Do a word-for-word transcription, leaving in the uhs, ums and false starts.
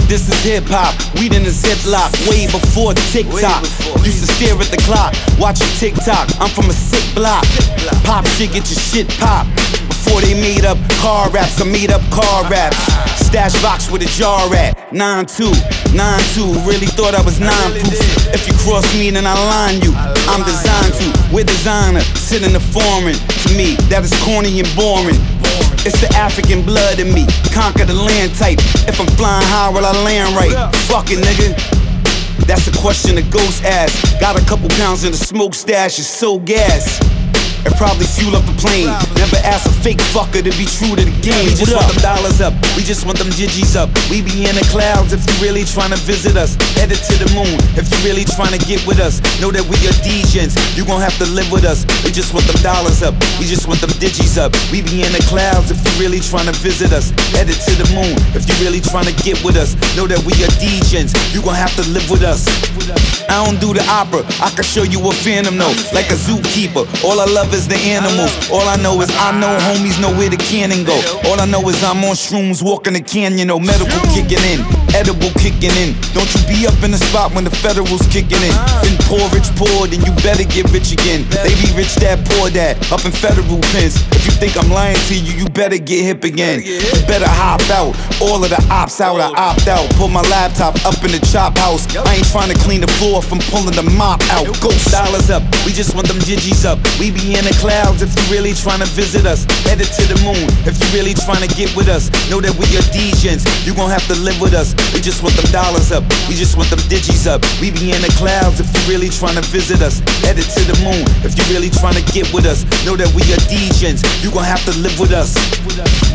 This is hip-hop, weed in a ziplock, way before TikTok. Used to stare at the clock, watching TikTok. I'm from a sick block. Pop shit, get your shit pop. Before they made up car raps, I made up car raps. Stash box with a jar at nine two, nine two. Really thought I was nine proof. If you cross me, then I line you. I'm designed to, we're designer, sit in the foreign. To me, that is corny and boring. It's the African blood in me, conquer the land type. If I'm flying high, will I land right? Fuck it, nigga. That's a question the ghost asked. Got a couple pounds in the smoke stash, it's so gas. And probably fuel up a plane. Never ask a fake fucker to be true to the game. We just want them dollars up, we just want them digis up. We be in the clouds if you really tryna visit us. Headed to the moon if you really tryna get with us. Know that we are D Js, you gon' have to live with us. We just want them dollars up, we just want them digis up. We be in the clouds if you really tryna visit us. Headed to the moon if you really tryna get with us. Know that we are D Js, you gon' have to live with us. I don't do the opera, I can show you a phantom though, like a zookeeper. All I love is the animals. All I know is I know homies know where the cannon go. All I know is I'm on shrooms walking the canyon. Oh, medical kicking in, edible kicking in. Don't you be up in the spot when the federal's kicking in. Been poor, rich, poor, then you better get rich again. They be rich dad, poor dad, up in federal pens. If you think I'm lying to you, you better get hip again. You better hop out, all of the ops out, I opt out. Pull my laptop up in the chop house. I ain't trying to clean the floor from pulling the mop out. Ghost dollars up, we just want them digis up. We be in the clouds if you really tryna visit us. Headed to the moon if you really tryna get with us. Know that we are D Js, you gon' have to live with us. We just want them dollars up, we just want them digis up. We be in the clouds if you really tryna visit us. Headed to the moon if you really tryna get with us. Know that we are D Js, you gon' have to live with us.